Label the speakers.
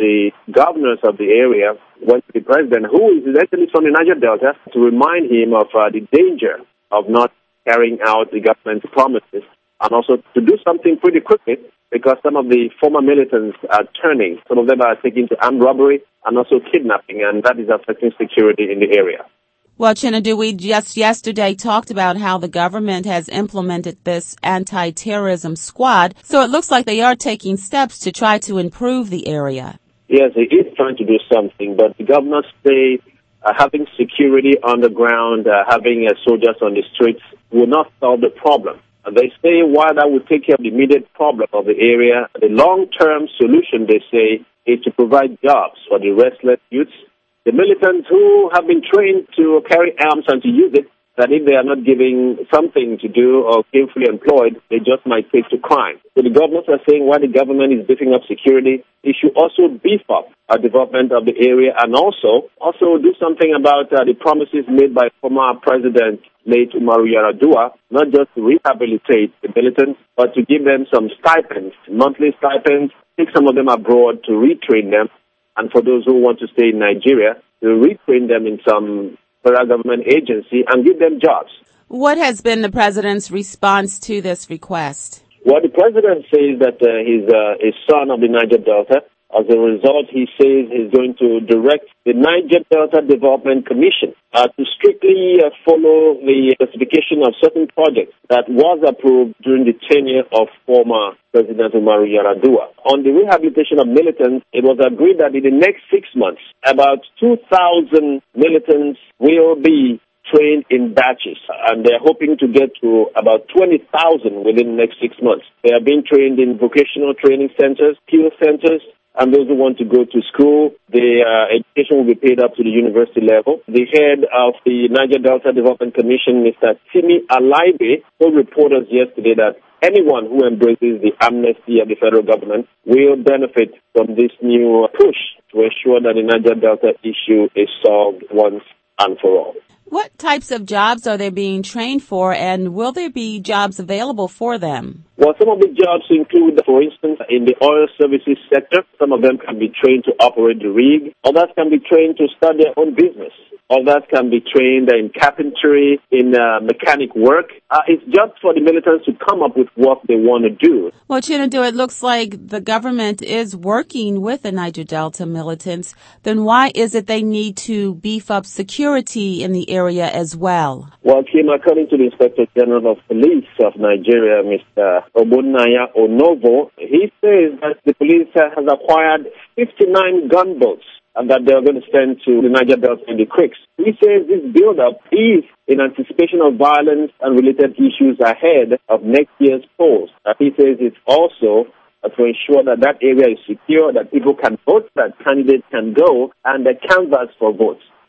Speaker 1: the governors of the area went to the president, who is actually from the Niger Delta, to remind him of the danger of not carrying out the government's promises, and also to do something pretty quickly, because some of the former militants are turning. Some of them are taking to armed robbery and also kidnapping, and that is affecting security in the area.
Speaker 2: Well, Chinedu, we just yesterday talked about how the government has implemented this anti-terrorism squad, so it looks like they are taking steps to try to improve the area.
Speaker 1: Yes, it is trying to do something, but the governors say having security on the ground, having soldiers on the streets will not solve the problem. They say while that would take care of the immediate problem of the area, the long-term solution, they say, is to provide jobs for the restless youths, the militants who have been trained to carry arms and to use it, that if they are not given something to do or gainfully employed, they just might take to crime. So the governors are saying while the government is beefing up security, it should also beef up development of the area and also do something about the promises made by former President late Umaru Yar'Adua, not just to rehabilitate the militants, but to give them some stipends, monthly stipends, take some of them abroad to retrain them, and for those who want to stay in Nigeria, to retrain them in some federal government agency and give them jobs.
Speaker 2: What has been the president's response to this request?
Speaker 1: Well, the president says that he's a son of the Niger Delta. As a result, he says he's going to direct the Niger Delta Development Commission to strictly follow the specification of certain projects that was approved during the tenure of former President Umaru Yar'Adua. On the rehabilitation of militants, it was agreed that in the next 6 months, about 2,000 militants will be trained in batches, and they're hoping to get to about 20,000 within the next 6 months. They are being trained in vocational training centers, skill centers, and those who want to go to school, the education will be paid up to the university level. The head of the Niger Delta Development Commission, Mr. Timi Alaibe, told reporters yesterday that anyone who embraces the amnesty of the federal government will benefit from this new push to ensure that the Niger Delta issue is solved once and for all.
Speaker 2: What types of jobs are they being trained for, and will there be jobs available for them?
Speaker 1: Well, some of the jobs include, for instance, in the oil services sector. Some of them can be trained to operate the rig. Others can be trained to start their own business. Others can be trained in carpentry, in mechanic work. It's just for the militants to come up with what they want to do.
Speaker 2: Well, Chinedu, it looks like the government is working with the Niger Delta militants. Then why is it they need to beef up security in the area as well?
Speaker 1: Well, Kim, according to the Inspector General of Police of Nigeria, Mr. Obunaya Onovo, he says that the police has acquired 59 gunboats and that they are going to send to the Niger Delta and the creeks. He says this build-up is in anticipation of violence and related issues ahead of next year's polls. He says it's also to ensure that that area is secure, that people can vote, that candidates can go and canvass for votes.